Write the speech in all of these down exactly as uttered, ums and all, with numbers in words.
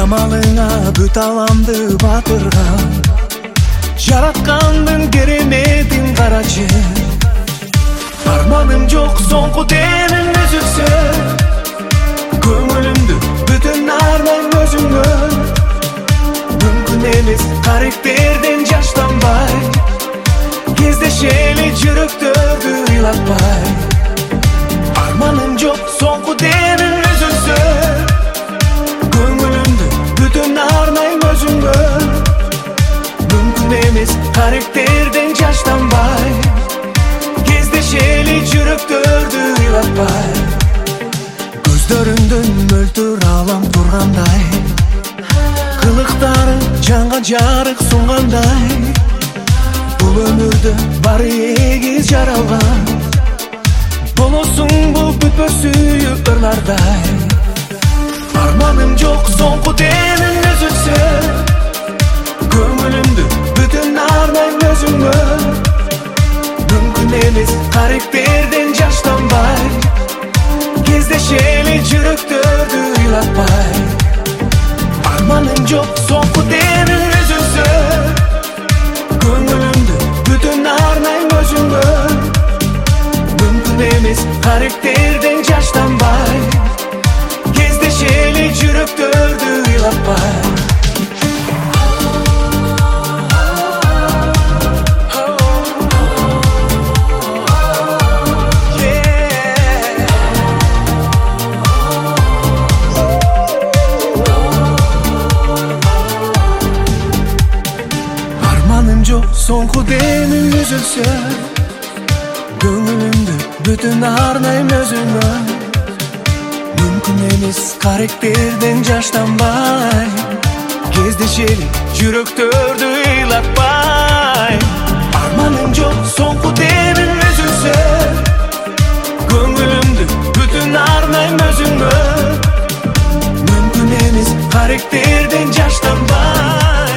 камалыңа бүт аламды батырган, жараткандын кереметин карачы. Арманым жок соңку темим үзүлсө, көңүлүмдү бүтүн арнайм өзүңө. Мүмкүн эмес каректерден жаштанбай, кездешели жүрөктөрдү ыйлатпай. Арманым жок соңку темим үзүлсө, көңүлүмдү бүтүн арнайм өзүңө. Мүмкүн эмес каректерден жаштанбай, кездешели жүрөктөрдү ыйлатпай. Көздөрүңдөн мөлтүр алам тургандай, кылыктарың жанга жарык сунгандай. Бул өмүрдө баары эгиз жаралган, болосуң бул бүтпөс сүйүү ырлардай. Арманым жок соңку темим үзүлсө, көңүлүмдү бүтүн арнайм өзүңө. Мүмкүн эмес каректерден жаштанбай, кездешели жүрөктөрдү ыйлатпай. Арманым жок соңку темим үзүлсө, көңүлүмдү бүтүн арнайм өзүңө. Мүмкүн эмес каректерден жаштанбай, кездешели жүрөктөрдү ыйлатпай. Соңку демим үзүлсө, көңүлүмдү бүтүн арнайм өзүңө. Мүмкүн эмес каректерден жаштанбай, кездешели жүрөктөрдү ыйлатпай. Арманым жок соңку демим үзүлсө, көңүлүмдү бүтүн арнайм өзүңө. Мүмкүн эмес каректерден жаштанбай,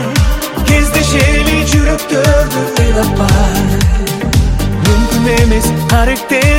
кездешели жүрөктөрдү ыйлатпай. Мүмкүн эмес каректер